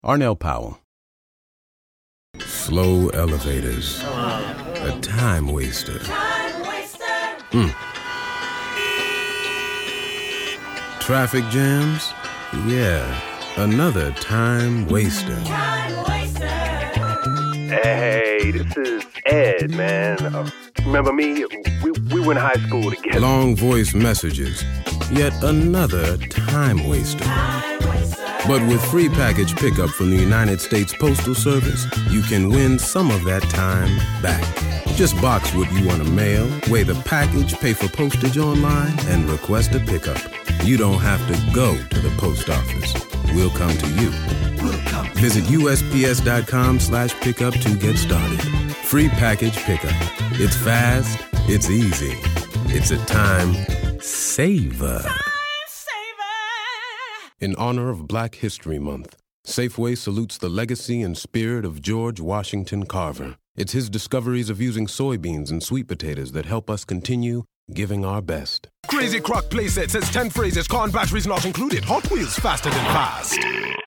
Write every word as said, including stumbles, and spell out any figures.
Arnell Powell. Slow elevators. A time waster. Time waster. Mm. Traffic jams? Yeah, another time waster. Time waster. Hey, this is Ed, man. Uh, remember me? We, we went to high school together. Long voice messages. Yet another time waster. Time waster. But with free package pickup from the United States Postal Service, you can win some of that time back. Just box what you want to mail, weigh the package, pay for postage online, and request a pickup. You don't have to go to the post office. We'll come to you. Visit U S P S dot com slash pickup to get started. Free package pickup. It's fast, it's easy. It's a time saver. Time saver. In honor of Black History Month, Safeway salutes the legacy and spirit of George Washington Carver. It's his discoveries of using soybeans and sweet potatoes that help us continue giving our best. Crazy Croc playset says ten phrases, corn batteries not included. Hot Wheels faster than fast.